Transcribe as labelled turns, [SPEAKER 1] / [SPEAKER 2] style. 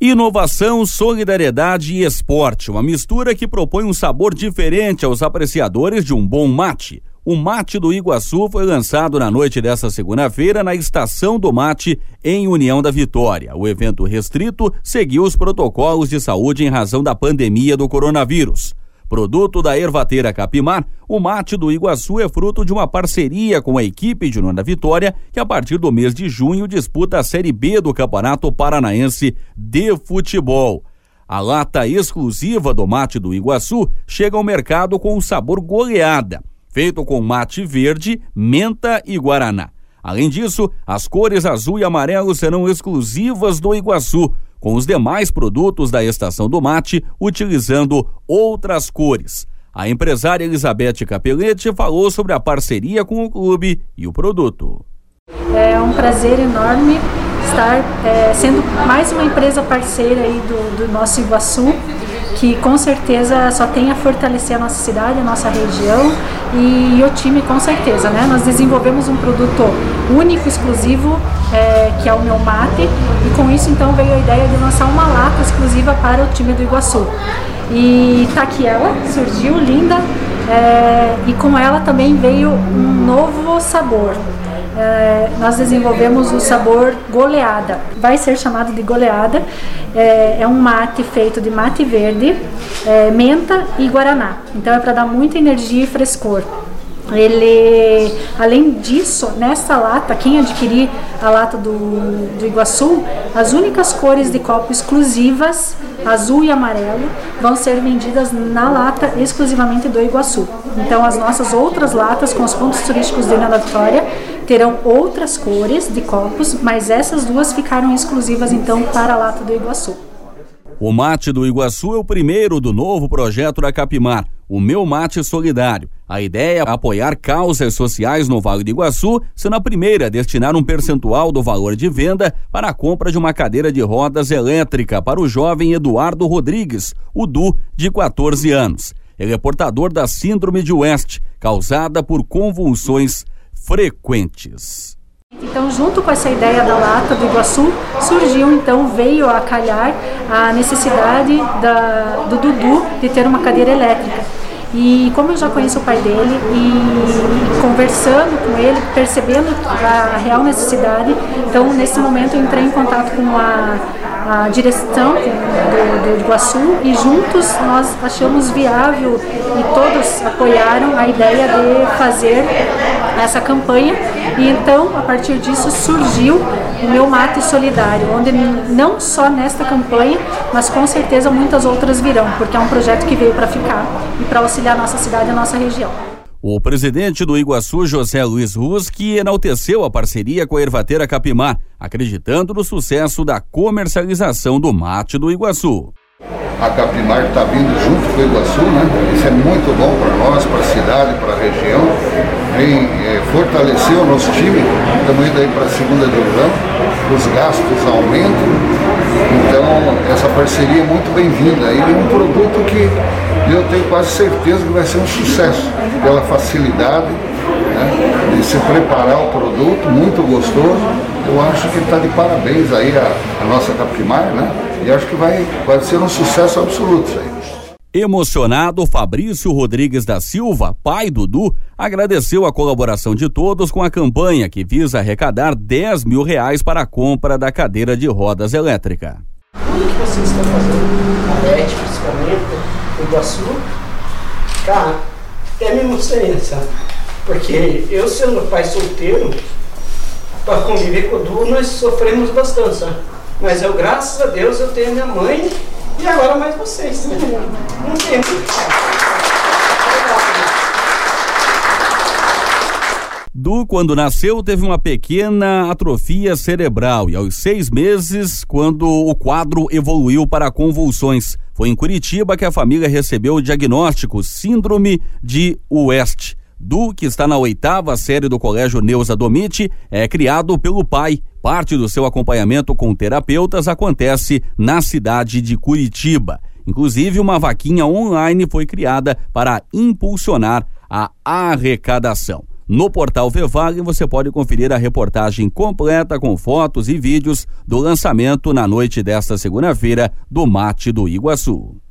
[SPEAKER 1] Inovação, solidariedade e esporte, uma mistura que propõe um sabor diferente aos apreciadores de um bom mate. O Mate do Iguaçu foi lançado na noite desta segunda-feira na Estação do Mate, em União da Vitória. O evento restrito seguiu os protocolos de saúde em razão da pandemia do coronavírus. Produto da ervateira Capimar, o Mate do Iguaçu é fruto de uma parceria com a equipe de União da Vitória, que a partir do mês de junho disputa a Série B do Campeonato Paranaense de Futebol. A lata exclusiva do Mate do Iguaçu chega ao mercado com o sabor goleada, feito com mate verde, menta e guaraná. Além disso, as cores azul e amarelo serão exclusivas do Iguaçu, com os demais produtos da Estação do Mate utilizando outras cores. A empresária Elizabeth Capelletti falou sobre a parceria com o clube e o produto.
[SPEAKER 2] É um prazer enorme estar sendo mais uma empresa parceira aí do nosso Iguaçu, que com certeza só tem a fortalecer a nossa cidade, a nossa região e o time com certeza, né? Nós desenvolvemos um produto único, exclusivo, que é o Meu Mate, e com isso então veio a ideia de lançar uma lata exclusiva para o time do Iguaçu. E tá aqui ela, surgiu, linda, e com ela também veio um novo sabor. Nós desenvolvemos o sabor goleada, vai ser chamado de goleada. É um mate feito de mate verde, menta e guaraná, então é para dar muita energia e frescor. Ele, além disso, nessa lata, quem adquirir a lata do Iguaçu, as únicas cores de copo exclusivas, azul e amarelo, vão ser vendidas na lata exclusivamente do Iguaçu. Então as nossas outras latas com os pontos turísticos de União da Vitória terão outras cores de copos, mas essas duas ficaram exclusivas então para a lata do Iguaçu.
[SPEAKER 1] O Mate do Iguaçu é o primeiro do novo projeto da Capimar, o Meu Mate Solidário. A ideia é apoiar causas sociais no Vale do Iguaçu, sendo a primeira a destinar um percentual do valor de venda para a compra de uma cadeira de rodas elétrica para o jovem Eduardo Rodrigues, o Du, de 14 anos. Ele é portador da síndrome de West, causada por convulsões frequentes.
[SPEAKER 2] Então, junto com essa ideia da lata do Iguaçu, veio a calhar a necessidade do Dudu de ter uma cadeira elétrica. E como eu já conheço o pai dele e conversando com ele, percebendo a real necessidade, então nesse momento eu entrei em contato com a direção do Iguaçu e juntos nós achamos viável e todos apoiaram a ideia de fazer essa campanha. E então, a partir disso, surgiu o Meu Mate Solidário, onde não só nesta campanha, mas com certeza muitas outras virão, porque é um projeto que veio para ficar e para auxiliar a nossa cidade e a nossa região.
[SPEAKER 1] O presidente do Iguaçu, José Luiz Ruski, enalteceu a parceria com a ervateira Capimar, acreditando no sucesso da comercialização do Mate do Iguaçu.
[SPEAKER 3] A Capimar está vindo junto com o Iguaçu, né? Isso é muito bom para nós, para a cidade, para a região. Vem fortalecer o nosso time, estamos indo aí para a segunda divisão, os gastos aumentam, então essa parceria é muito bem-vinda. E é um produto que eu tenho quase certeza que vai ser um sucesso, pela facilidade, né, de se preparar o produto, muito gostoso. Eu acho que está de parabéns aí a nossa Capimar, né? E acho que vai ser um sucesso absoluto isso aí.
[SPEAKER 1] Emocionado, Fabrício Rodrigues da Silva, pai do Du, agradeceu a colaboração de todos com a campanha que visa arrecadar R$10 mil para a compra da cadeira de rodas elétrica.
[SPEAKER 4] Tudo que vocês estão fazendo, a Beth principalmente, o Iguaçu, cara, até me emocionei, sabe? Porque eu sendo pai solteiro, para conviver com o Du, nós sofremos bastante, sabe? Mas eu, graças a Deus, eu tenho minha mãe e agora mais vocês. Né? Não tem muito.
[SPEAKER 1] Du, quando nasceu, teve uma pequena atrofia cerebral e aos 6 meses, quando o quadro evoluiu para convulsões. Foi em Curitiba que a família recebeu o diagnóstico síndrome de West. Du, que está na 8ª série do Colégio Neuza Domit, é criado pelo pai. Parte do seu acompanhamento com terapeutas acontece na cidade de Curitiba. Inclusive, uma vaquinha online foi criada para impulsionar a arrecadação. No portal Vevale você pode conferir a reportagem completa com fotos e vídeos do lançamento na noite desta segunda-feira do Mate do Iguaçu.